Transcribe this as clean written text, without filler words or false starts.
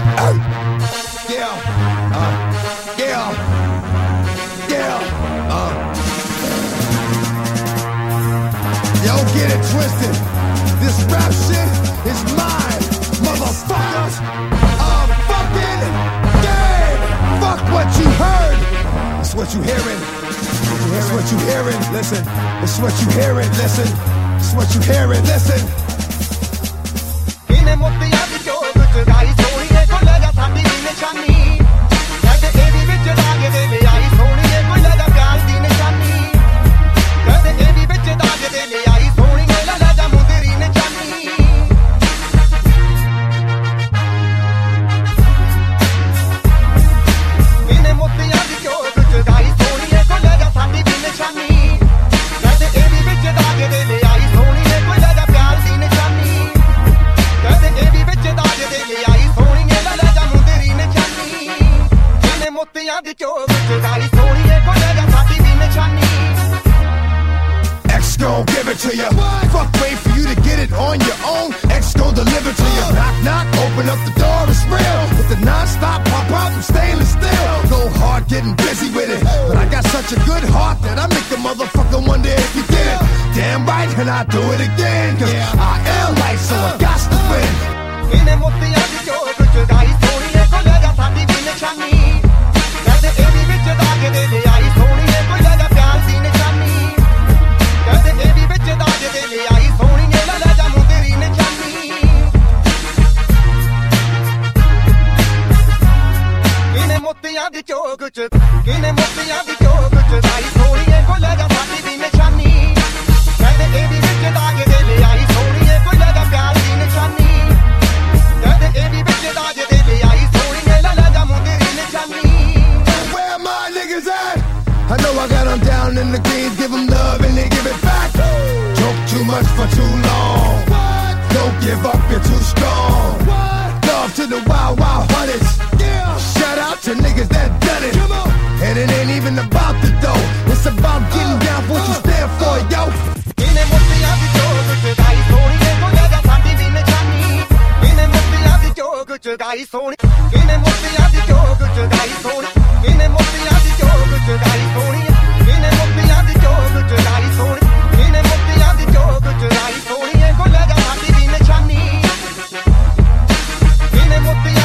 Yo, get it twisted. This rap shit is mine, motherfuckers. I'm fucking game. Fuck what you heard. It's what you hearing. It's what you hearing. Listen. It's what you hearing. Listen. It's what you hearing. Listen. इन्हें मोतियां दी चोक च गाई सोहणीए कोई लगा साडी दी निशानी कहदे एदी विच दाग दे ले आई सोहणीए कोई लगा प्यार दी निशानी कहदे एदी विच दाग दे ले आई सोहणीए लगा मुंदरी निशानी इन्हें मोतियां दी चोक च गाई सोहणीए कोई लगा साडी दी निशानी कहदे एदी विच दाग दे ले आई सोहणीए कोई लगा प्यार दी निशानी कहदे एदी विच दाग दे ले आई सोहणीए लगा मुंदरी निशानी इन्हें मोतियां दी चोक च गाई सोहणीए कोई लगा साडी दी निशानी X gon' give it to you. Fuck, wait for you to get it on your own. X gon' deliver to you. Knock, knock, open up the door, it's real. With the non-stop pop out from stainless steel. Go hard, getting busy with it. But I got such a good heart that I make a motherfucker wonder if you did it. Damn right, and I do it again. Cause I am life, so I got to win. इन्हें मोतियां दी चोक च गाई सोहणीए कोई लगा साडी दी निशानी कहदे एदी विच दाग दे ले आई सोहणीए कोई लगा प्यार दी निशानी कहदे एदी विच दाग दे ले आई सोहणीए लगा मुंदरी निशानी इन्हें मोतियां दी चोक च गाई सोहणीए कोई लगा साडी दी निशानी कहदे एदी विच दाग दे ले आई सोहणीए कोई लगा प्यार दी निशानी कहदे एदी विच दाग दे ले आई सोहणीए लगा मुंदरी निशानी Where my niggas at? I know I got them down in the greens, give them love and they give it back. Joke too much for too long. Don't give up, you're too strong. Love to the wild, wild hunters. Shout out to niggas that done it. And it ain't even about the dough. It's about getting down for what you stand for, yo. इन्हें मोतियां दी चोक च गाई सोहणीए कोई लगा साडी दी निशानी इन्हें मोतियां दी चोक च गाई सोहणी इन्हें मोतियां दी चोक च गाई सोहणी इन्हें मोतियां दी चोक च गाई सोहणी इन्हें मोतियां दी चोक च गाई सोहणी इन्हें मोतियां दी चोक च गाई सोहणीए कोई लगा साडी दी निशानी इन्हें मोतियां